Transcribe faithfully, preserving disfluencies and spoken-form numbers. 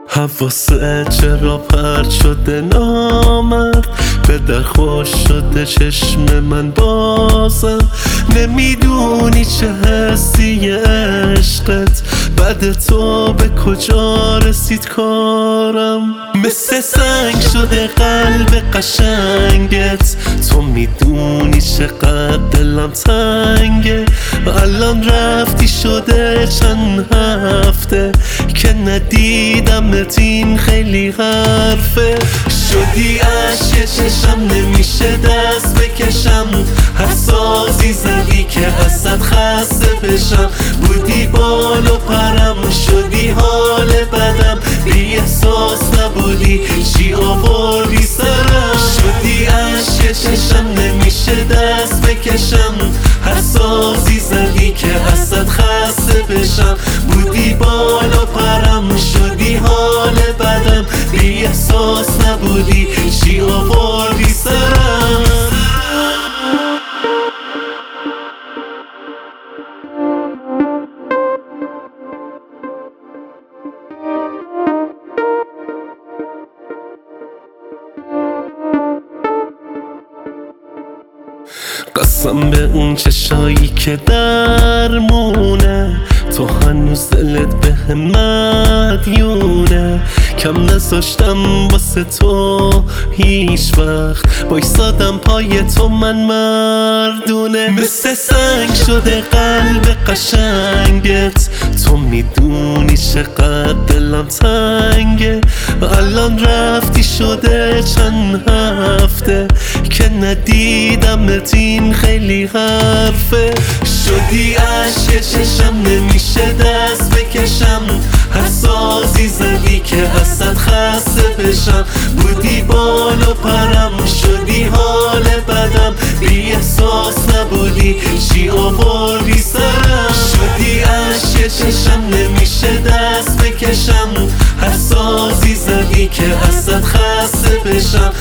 حواسه چرا پرد شده نامرد، به در خوش شده چشم من بازم. نمیدونی چه حسی عشقت، بعد تو به کجا رسید کارم. مثل سنگ شده قلب قشنگت، تو میدونی چقدر دلم تنگه. الان رفتی شده چند هفته که ندیدمت، این خیلی حرفه. شدی اشک چشم نمیشه دست بکشم، هر سازی زدی که ازت خسته بشم. بودی بال و پرم، شدی حال بدم، بی احساس نبودی چی آوردی سرم. شدی اشک چشم نمیشه دست بکشم، هر سازی زدی که ازت خسته بشم. بودی بال و پرم، شدی حال بدم، بی احساس نبودی چی آوردی سرم. قسم به اون چشایی که درمونه، تو هنوز دلت به هم مدیونه. کم نذاشتم واسه تو هیچ وقت، بایستادم پای تو من مردونه. مثل سنگ شده قلب قشنگت، تو میدونی چقدر دلم تنگه. الان رفتی شده چند هفته که ندیدمت، این خیلی حرفه. شدی اشک چشم نمیشه دست بکشم، هر سازی زدی که ازت خسته بشم. بودی بال و پرم، شدی حال بدم، بی احساس نبودی چی آوردی سرم. شدی اشک چشم نمیشه دست بکشم، هر سازی زدی که ازت خسته بشم.